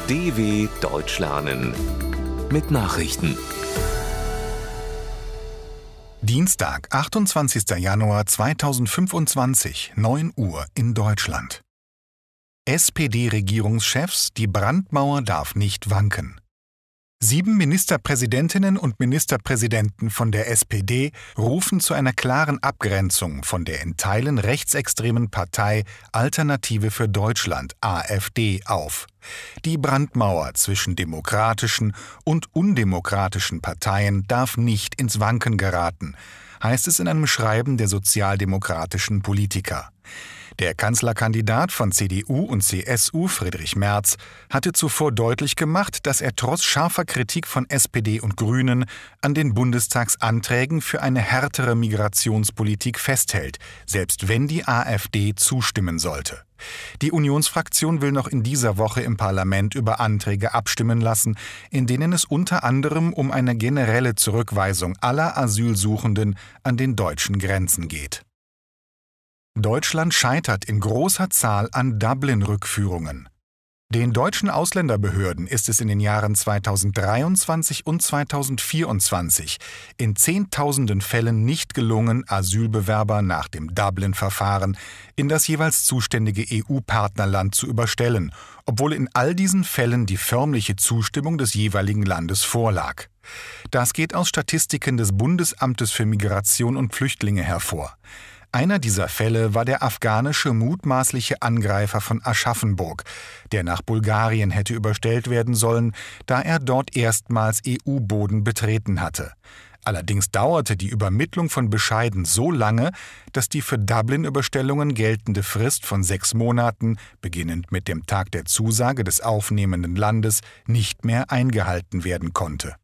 DW Deutsch lernen mit Nachrichten. Dienstag, 28. Januar 2025, 9 Uhr in Deutschland. SPD-Regierungschefs, die Brandmauer darf nicht wanken. 7 Ministerpräsidentinnen und Ministerpräsidenten von der SPD rufen zu einer klaren Abgrenzung von der in Teilen rechtsextremen Partei Alternative für Deutschland (AfD) auf. Die Brandmauer zwischen demokratischen und undemokratischen Parteien darf nicht ins Wanken geraten, heißt es in einem Schreiben der sozialdemokratischen Politiker. Der Kanzlerkandidat von CDU und CSU, Friedrich Merz, hatte zuvor deutlich gemacht, dass er trotz scharfer Kritik von SPD und Grünen an den Bundestagsanträgen für eine härtere Migrationspolitik festhält, selbst wenn die AfD zustimmen sollte. Die Unionsfraktion will noch in dieser Woche im Parlament über Anträge abstimmen lassen, in denen es unter anderem um eine generelle Zurückweisung aller Asylsuchenden an den deutschen Grenzen geht. Deutschland scheitert in großer Zahl an Dublin-Rückführungen. Den deutschen Ausländerbehörden ist es in den Jahren 2023 und 2024 in Zehntausenden Fällen nicht gelungen, Asylbewerber nach dem Dublin-Verfahren in das jeweils zuständige EU-Partnerland zu überstellen, obwohl in all diesen Fällen die förmliche Zustimmung des jeweiligen Landes vorlag. Das geht aus Statistiken des Bundesamtes für Migration und Flüchtlinge hervor. Einer dieser Fälle war der afghanische mutmaßliche Angreifer von Aschaffenburg, der nach Bulgarien hätte überstellt werden sollen, da er dort erstmals EU-Boden betreten hatte. Allerdings dauerte die Übermittlung von Bescheiden so lange, dass die für Dublin-Überstellungen geltende Frist von 6 Monaten, beginnend mit dem Tag der Zusage des aufnehmenden Landes, nicht mehr eingehalten werden konnte.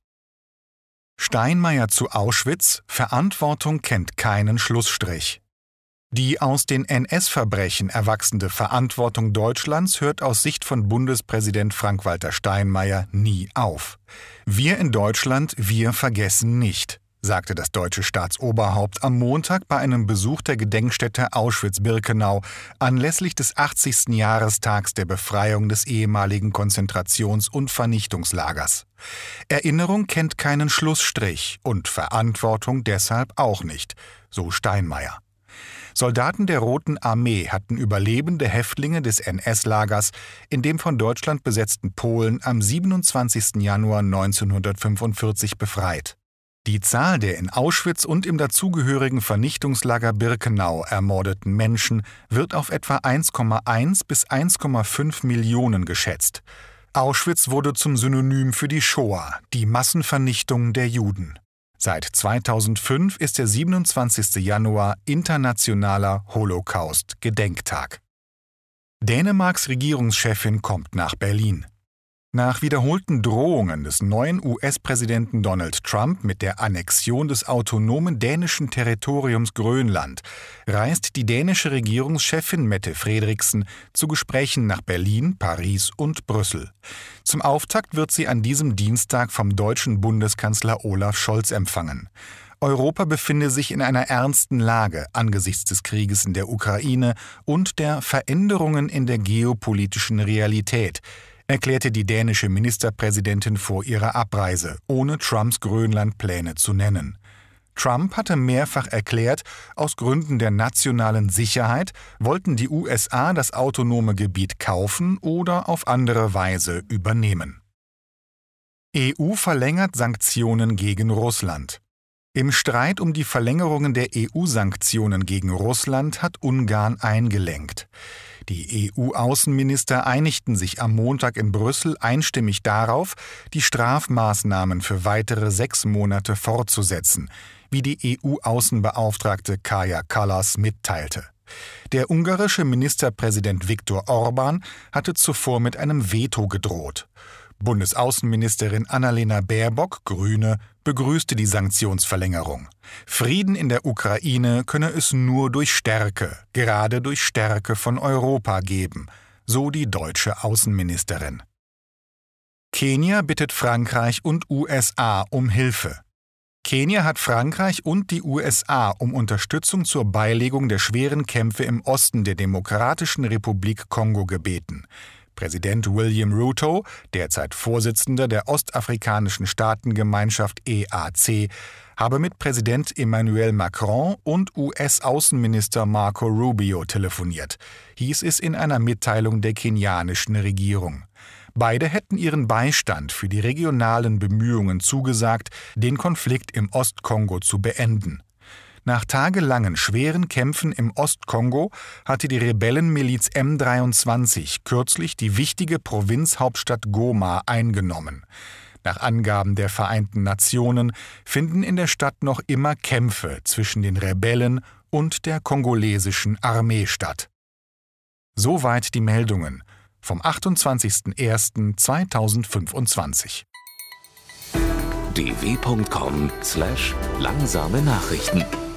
Steinmeier zu Auschwitz: Verantwortung kennt keinen Schlussstrich. Die aus den NS-Verbrechen erwachsene Verantwortung Deutschlands hört aus Sicht von Bundespräsident Frank-Walter Steinmeier nie auf. Wir in Deutschland, wir vergessen nicht, sagte das deutsche Staatsoberhaupt am Montag bei einem Besuch der Gedenkstätte Auschwitz-Birkenau anlässlich des 80. Jahrestags der Befreiung des ehemaligen Konzentrations- und Vernichtungslagers. Erinnerung kennt keinen Schlussstrich und Verantwortung deshalb auch nicht, so Steinmeier. Soldaten der Roten Armee hatten überlebende Häftlinge des NS-Lagers in dem von Deutschland besetzten Polen am 27. Januar 1945 befreit. Die Zahl der in Auschwitz und im dazugehörigen Vernichtungslager Birkenau ermordeten Menschen wird auf etwa 1,1 bis 1,5 Millionen geschätzt. Auschwitz wurde zum Synonym für die Shoah, die Massenvernichtung der Juden. Seit 2005 ist der 27. Januar internationaler Holocaust-Gedenktag. Dänemarks Regierungschefin kommt nach Berlin. Nach wiederholten Drohungen des neuen US-Präsidenten Donald Trump mit der Annexion des autonomen dänischen Territoriums Grönland reist die dänische Regierungschefin Mette Frederiksen zu Gesprächen nach Berlin, Paris und Brüssel. Zum Auftakt wird sie an diesem Dienstag vom deutschen Bundeskanzler Olaf Scholz empfangen. Europa befinde sich in einer ernsten Lage angesichts des Krieges in der Ukraine und der Veränderungen in der geopolitischen Realität, erklärte die dänische Ministerpräsidentin vor ihrer Abreise, ohne Trumps Grönland-Pläne zu nennen. Trump hatte mehrfach erklärt, aus Gründen der nationalen Sicherheit wollten die USA das autonome Gebiet kaufen oder auf andere Weise übernehmen. EU verlängert Sanktionen gegen Russland. Im Streit um die Verlängerungen der EU-Sanktionen gegen Russland hat Ungarn eingelenkt. Die EU-Außenminister einigten sich am Montag in Brüssel einstimmig darauf, die Strafmaßnahmen für weitere 6 Monate fortzusetzen, wie die EU-Außenbeauftragte Kaja Kallas mitteilte. Der ungarische Ministerpräsident Viktor Orbán hatte zuvor mit einem Veto gedroht. Bundesaußenministerin Annalena Baerbock, Grüne, begrüßte die Sanktionsverlängerung. Frieden in der Ukraine könne es nur durch Stärke, gerade durch Stärke von Europa geben, so die deutsche Außenministerin. Kenia bittet Frankreich und USA um Hilfe. Kenia hat Frankreich und die USA um Unterstützung zur Beilegung der schweren Kämpfe im Osten der Demokratischen Republik Kongo gebeten. Präsident William Ruto, derzeit Vorsitzender der Ostafrikanischen Staatengemeinschaft EAC, habe mit Präsident Emmanuel Macron und US-Außenminister Marco Rubio telefoniert, hieß es in einer Mitteilung der kenianischen Regierung. Beide hätten ihren Beistand für die regionalen Bemühungen zugesagt, den Konflikt im Ostkongo zu beenden. Nach tagelangen schweren Kämpfen im Ostkongo hatte die Rebellenmiliz M23 kürzlich die wichtige Provinzhauptstadt Goma eingenommen. Nach Angaben der Vereinten Nationen finden in der Stadt noch immer Kämpfe zwischen den Rebellen und der kongolesischen Armee statt. Soweit die Meldungen vom 28.01.2025. dw.com/langsame Nachrichten